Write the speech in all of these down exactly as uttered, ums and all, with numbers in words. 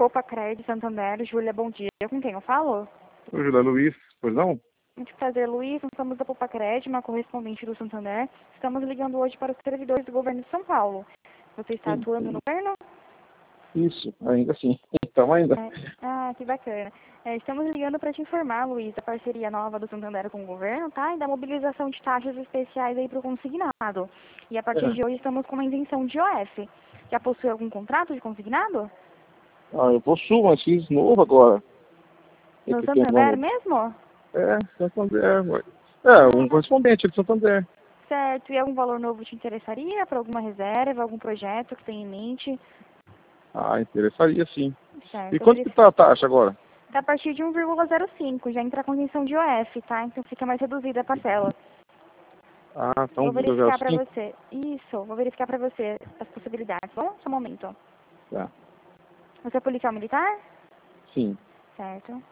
Popacred, Santander. Júlia, bom dia. Com quem eu falo? Oi, Júlia, Luiz, pois não? Muito prazer, Luiz. Nós somos da Popacred, uma correspondente do Santander. Estamos ligando hoje para os servidores do governo de São Paulo. Você está Sim, atuando sim. no governo? Isso, ainda sim. Então ainda. É. Ah, que bacana. É, estamos ligando para te informar, Luiz, da parceria nova do Santander com o governo, tá? E da mobilização de taxas especiais aí para o consignado. E a partir É. de hoje estamos com uma isenção de I O F. Já possui algum contrato de consignado? Ah, eu possuo, mas fiz novo agora. É No que tem Santander agora. mesmo? É, Santander. mas- É, um correspondente de Santander. Certo. E algum valor novo te interessaria para alguma reserva, algum projeto que tem em mente? Ah, interessaria sim. Certo. E Eu quanto que verifico. tá a taxa agora? Tá a partir de um vírgula zero cinco, já entra com isenção de I O F, tá? Então fica mais reduzida a parcela. Ah, tá Vou um vírgula zero verificar para cinco. você. Isso, vou verificar para você as possibilidades. Bom, só um momento. Tá. Você é policial militar? Sim. Certo.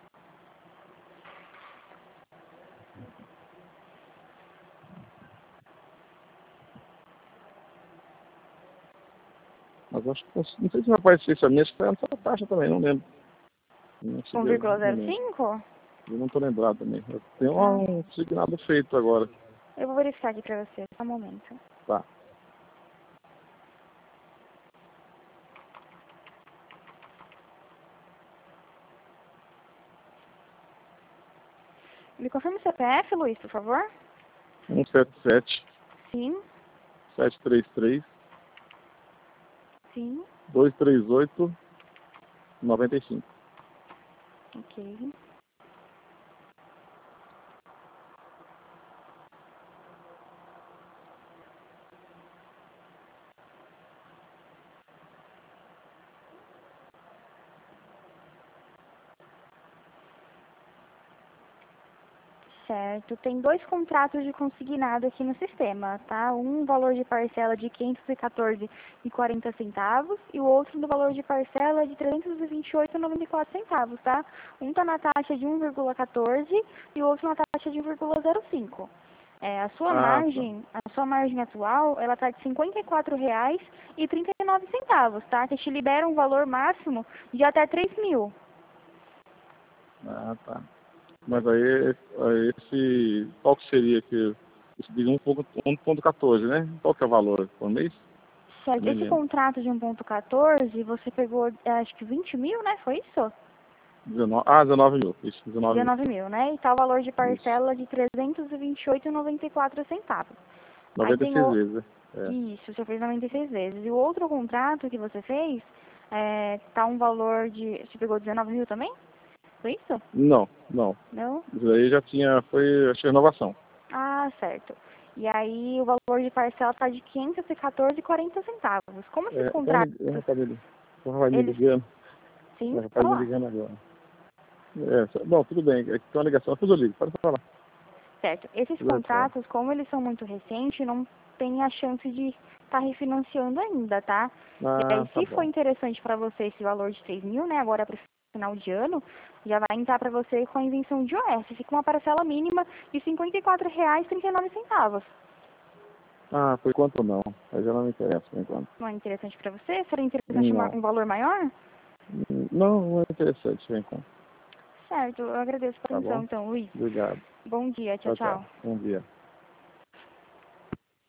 Mas acho que, não sei se vai aparecer esse mês, que foi essa taxa também, não lembro. Não um cheguei, vírgula não zero lembro. cinco? Eu não tô lembrado também. Eu tenho Ah, um signado feito agora. eu vou verificar aqui para você. Só um momento. Tá. Me confirma o C P F, Luiz, por favor? um sete sete, Sim, sete três três, sim. dois três oito, nove cinco. Ok. Certo. Tem dois contratos de consignado aqui no sistema, tá? Um valor de parcela de quinhentos e quatorze reais e quarenta centavos e o outro no valor de parcela de trezentos e vinte e oito reais e noventa e quatro centavos, tá? Um tá na taxa de um vírgula quatorze e o outro na taxa de um vírgula zero cinco. É, a sua Ah, tá. margem, a sua margem atual, ela tá de cinquenta e quatro reais e trinta e nove centavos, tá? Que te libera um valor máximo de até três mil. Ah, tá. Mas aí, aí esse, qual que seria que, esse de um ponto quatorze, né? Qual que é o valor por mês? Eu Certo, nem esse lembro. contrato de um ponto quatorze, você pegou, eh, acho que vinte mil, né? Foi isso? dezenove, ah, dezenove mil. Isso, dezenove mil. dezenove mil, né? E tá o valor de Isso. parcela de trezentos e vinte e oito reais e noventa e quatro centavos. Aí noventa e tem seis o... vezes, né? É. Isso, você fez noventa e seis vezes. E o outro contrato que você fez, é, tá um valor de... Você pegou dezenove mil também? Foi isso? Não, não. Não? Isso aí já tinha, foi, acho que renovação. Ah, certo. E aí o valor de parcela tá de quinhentos e quatorze reais e quarenta centavos. Como esses É, tem um, contratos, lig- um rapaz me ligando. Um rapaz me eles... ligando. Sim, Um rapaz me fala. ligando agora. É, só- bom, tudo bem. É que tem uma ligação, depois eu ligo. Pode falar. Certo. Esses Pode falar. contratos, como eles são muito recentes, não tem a chance de estar refinanciando ainda, tá? E Ah, aí, tá se for bom. interessante para você esse valor de três mil, né, agora para final de ano, já vai entrar para você com a isenção de I O F. Fica uma parcela mínima de cinquenta e quatro reais e trinta e nove centavos. Ah, por enquanto não. Aí já não me interessa por enquanto. Não é interessante para você? Seria interessante uma- Não. um valor maior? Não, não é interessante por enquanto. Certo. Eu agradeço a Tá atenção, bom? então, Luiz. Obrigado. Bom dia. Tchau, Tchau, tchau. tchau. Bom dia.